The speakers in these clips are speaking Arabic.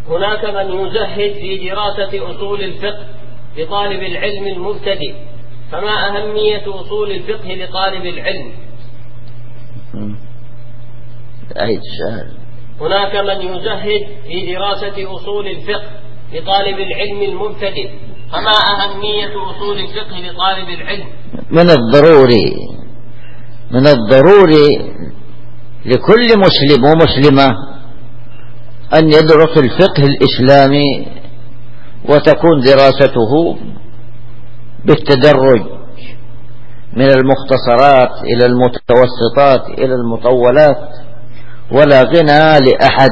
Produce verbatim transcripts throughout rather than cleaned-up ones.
هناك من يزهد في دراسة أصول الفقه لطالب العلم المبتدئ، فما أهمية أصول الفقه لطالب العلم؟ أي السؤال. هناك من يزهد في دراسة أصول الفقه لطالب العلم المبتدئ، فما أهمية أصول الفقه لطالب العلم؟ من الضروري من الضروري لكل مسلم ومسلمة أن يدرس الفقه الإسلامي، وتكون دراسته بالتدرج من المختصرات إلى المتوسطات إلى المطولات، ولا غنى لأحد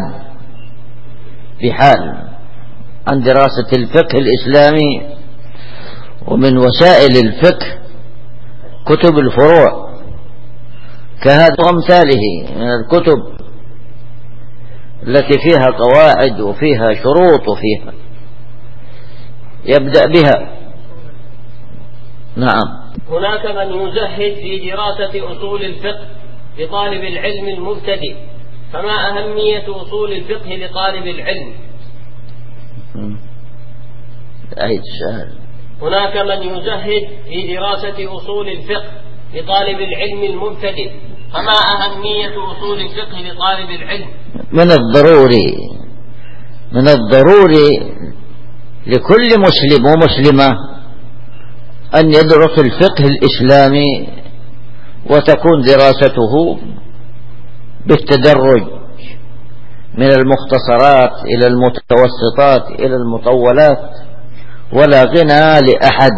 بحال عن دراسة الفقه الإسلامي. ومن وسائل الفقه كتب الفروع كهذا وأمثاله من الكتب التي فيها قواعد وفيها شروط وفيها يبدأ بها. نعم. هناك من يزهد في دراسة أصول الفقه لطالب العلم المبتدئ، فما أهمية أصول الفقه لطالب العلم؟ أي السؤال. هناك من يزهد في دراسة أصول الفقه لطالب العلم المبتدئ، فما أهمية أصول الفقه لطالب العلم؟ من الضروري من الضروري لكل مسلم ومسلمة أن يدرس الفقه الإسلامي، وتكون دراسته بالتدرج من المختصرات إلى المتوسطات إلى المطولات، ولا غنى لأحد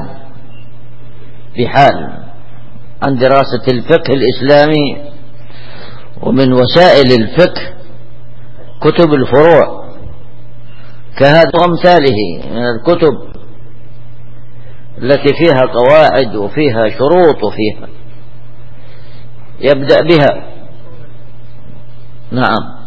بحال عن دراسة الفقه الإسلامي. ومن وسائل الفقه كتب الفروع كهذا وأمثاله من الكتب التي فيها قواعد وفيها شروط وفيها يبدأ بها. نعم.